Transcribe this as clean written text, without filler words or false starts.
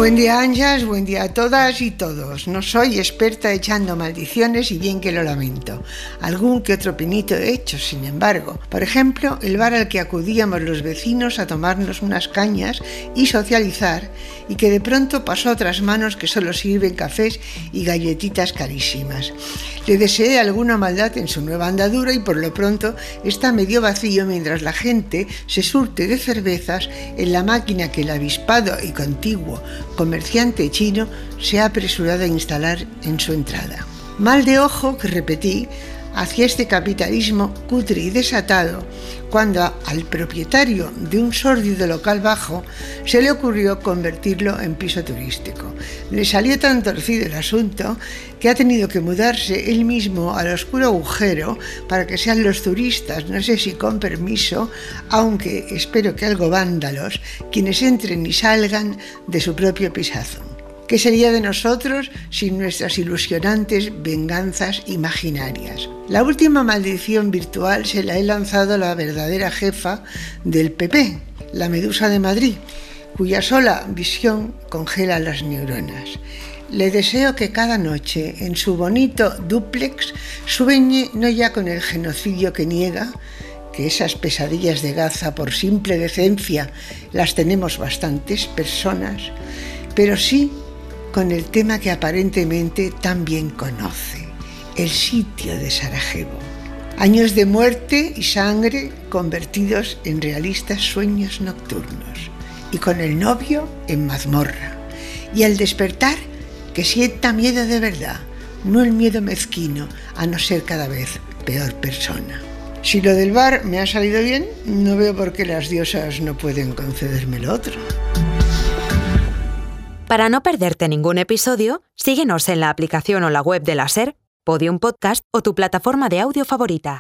Buen día, Anjas, buen día a todas y todos. No soy experta echando maldiciones y bien que lo lamento. Algún que otro pinito he hecho, sin embargo. Por ejemplo, el bar al que acudíamos los vecinos a tomarnos unas cañas y socializar, y que de pronto pasó a otras manos que solo sirven cafés y galletitas carísimas. Le deseé alguna maldad en su nueva andadura y por lo pronto está medio vacío mientras la gente se surte de cervezas en la máquina que el avispado y contiguo comerciante chino se ha apresurado a instalar en su entrada. Mal de ojo que repetí hacia este capitalismo cutre y desatado cuando al propietario de un sórdido local bajo se le ocurrió convertirlo en piso turístico. Le salió tan torcido el asunto que ha tenido que mudarse él mismo al oscuro agujero para que sean los turistas, no sé si con permiso, aunque espero que algo vándalos, quienes entren y salgan de su propio pisazo. ¿Qué sería de nosotros sin nuestras ilusionantes venganzas imaginarias? La última maldición virtual se la he lanzado a la verdadera jefa del PP, la Medusa de Madrid, cuya sola visión congela las neuronas. Le deseo que cada noche en su bonito dúplex sueñe no ya con el genocidio que niega, que esas pesadillas de Gaza por simple decencia las tenemos bastantes personas, pero sí con el tema que aparentemente tan bien conoce, el sitio de Sarajevo. Años de muerte y sangre convertidos en realistas sueños nocturnos, y con el novio en mazmorra, y al despertar que sienta miedo de verdad, no el miedo mezquino a no ser cada vez peor persona. Si lo del bar me ha salido bien, no veo por qué las diosas no pueden concederme lo otro. Para no perderte ningún episodio, síguenos en la aplicación o la web de la SER, Podium Podcast o tu plataforma de audio favorita.